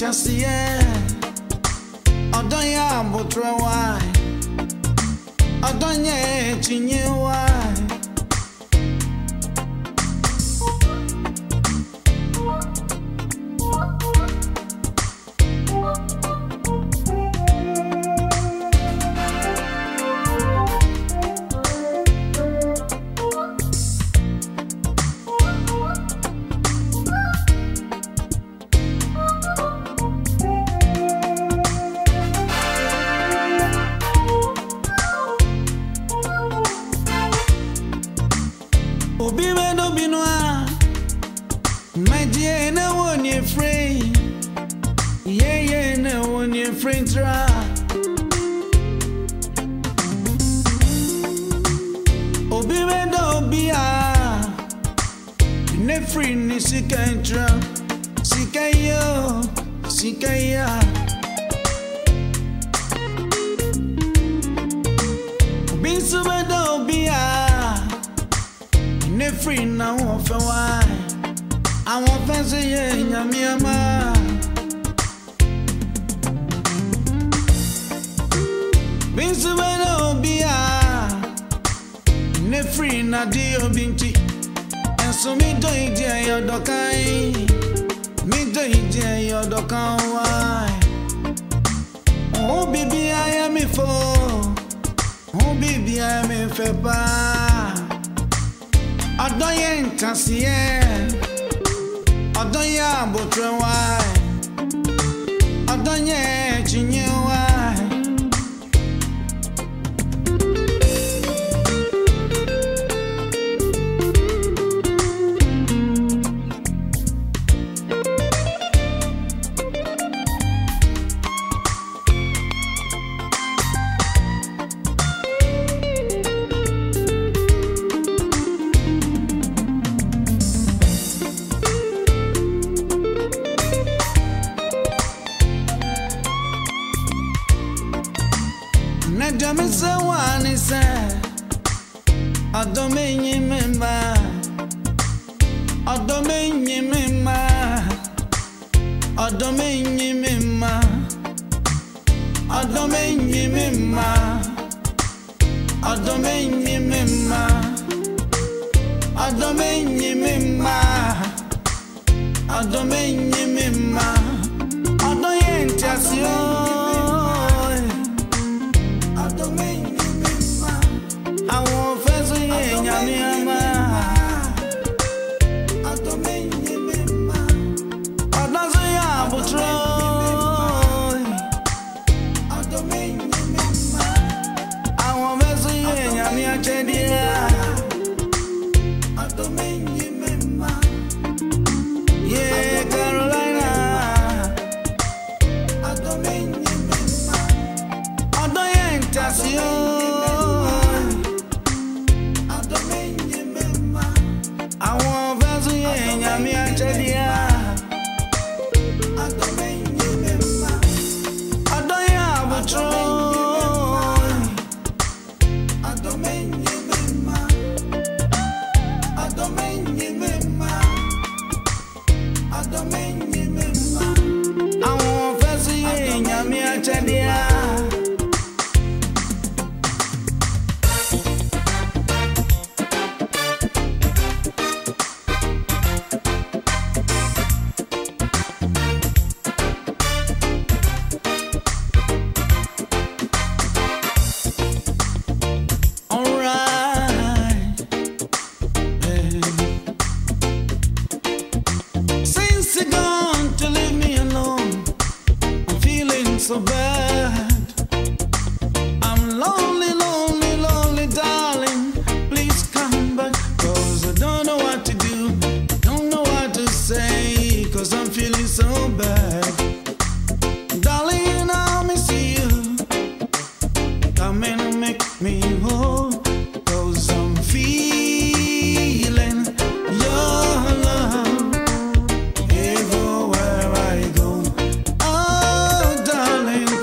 Chassie, Odoya Botra why, Odonya Chinye why. Obi me no be noa, my dear, no one you free. Yeah, no one you free tra. Obi me no be ne free ni sikantra, sikaya. Obi so me no be ne free na won fe why I won fe say ye nyame ama bin so be no bia ne free na di obinti enso mi do ide yodokan why oh baby I am me for oh baby I am me fe pa Odoye Chassie, Odoya Botra why, Odonya Chinye why. Nadame Sawani said, I don't mean you, member. I don't mean you, member. I don't mean you, member. I don't mean you, member. I don't mean you, member. I don't mean you, member. I don't mean you, member. I don't Chassie. I won't fancy in Yama. I don't mean you, I don't say I'm a troll. I don't mean you, I won't fancy in Yama. I don't mean you, yeah, Carolina. I don't mean you, I don't Chassie. I want to I'm here to I don't mean you, I don't have a troll. I don't mean you, I don't mean you, I don't mean you, I want to I'm here to so bad. I'm lonely, lonely, lonely, darling. Please come back, 'cause I don't know what to do, don't know what to say, 'cause I'm feeling so bad. Darling, you know me see you. Come and make me whole, 'cause I'm feeling your love everywhere I go. Oh, darling.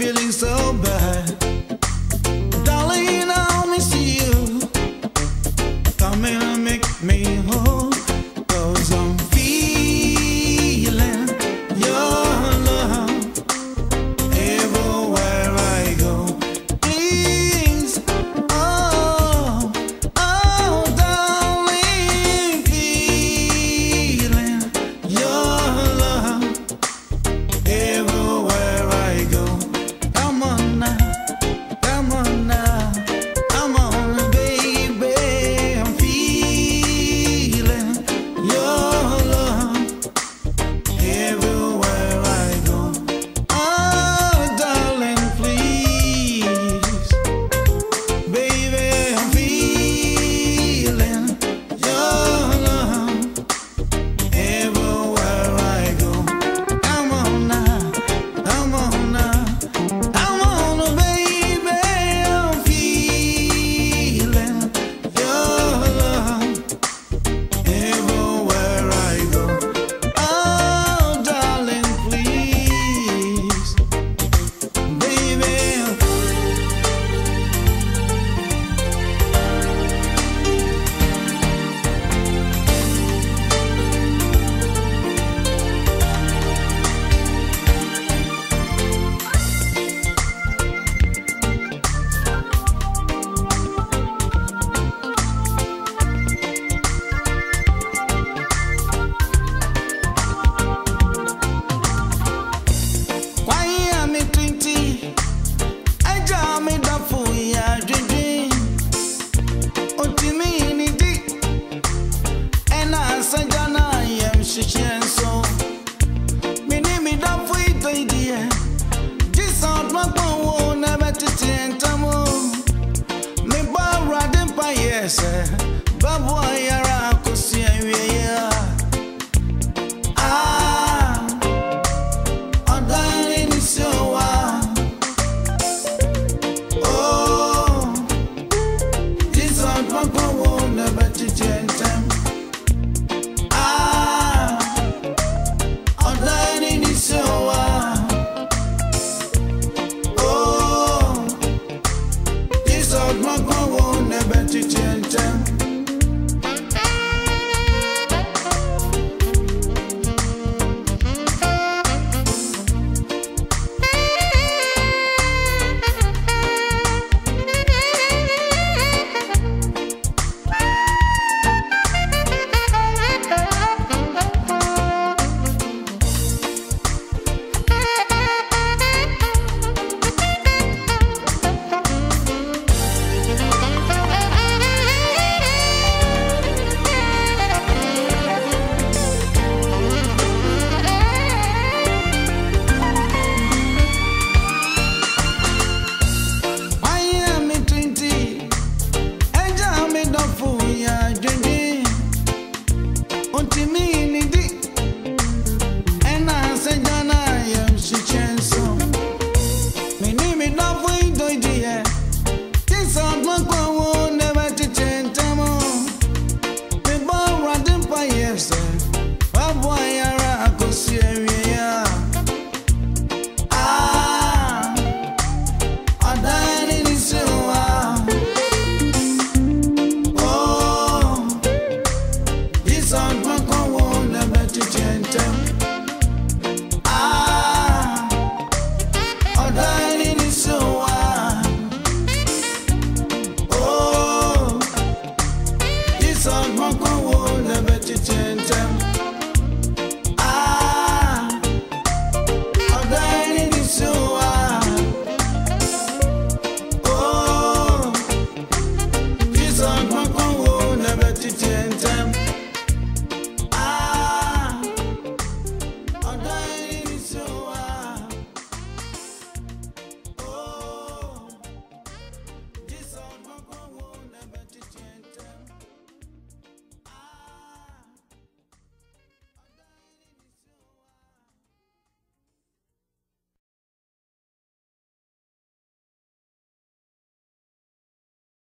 feeling so bad. Darling, I miss you. Come and make me whole. 'Cause I'm feeling your love everywhere I go. Please, oh, oh, darling, feeling your love everywhere I go. Come on now, come on now, come on, baby. I'm feeling your love everywhere I go. Oh, darling, please, baby, I'm feeling your love everywhere I go. Come on now, come on now, come on, baby, I'm feeling your love everywhere I go. Oh, darling, please, baby. Why am I 20? I jam it up for ya, dream. Ultimate in it, and I said, I am shishing so. Me name it up for it, idea. This out my phone, never to change. Me bar riding by yes, Babu, I could see ya. Ah. Oh, darling, it's so wild. Oh, this old papa won't never change them. Ah, oh, darling, it's so wild. Oh, this old papa won't never change.